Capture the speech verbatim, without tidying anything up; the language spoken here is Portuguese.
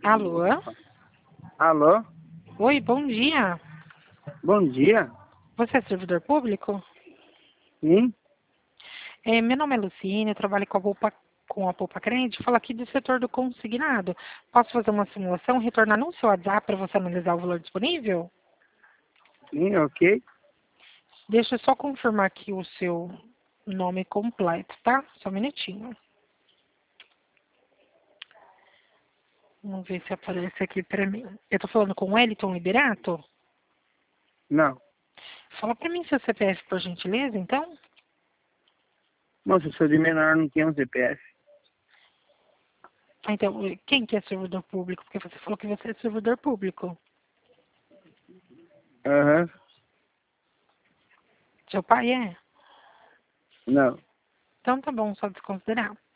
Alô? Alô? Oi, bom dia. Bom dia. Você é servidor público? Sim? É, meu nome é Luciene, eu trabalho com a Poupa, com a Poupa Crente, falo aqui do setor do consignado. Posso fazer uma simulação e retornar no seu WhatsApp para você analisar o valor disponível? Sim, ok. Deixa eu só confirmar aqui o seu nome completo, tá? Só um minutinho. Vamos ver se aparece aqui para mim. Eu tô falando com o Wellington Liberato? Não. Fala para mim seu C P F, por gentileza, então. Moça, eu sou de menor, não tenho um C P F. Ah, então, quem que é servidor público? Porque você falou que você é servidor público. Aham. Seu pai é? Não. Então tá bom, só desconsiderar.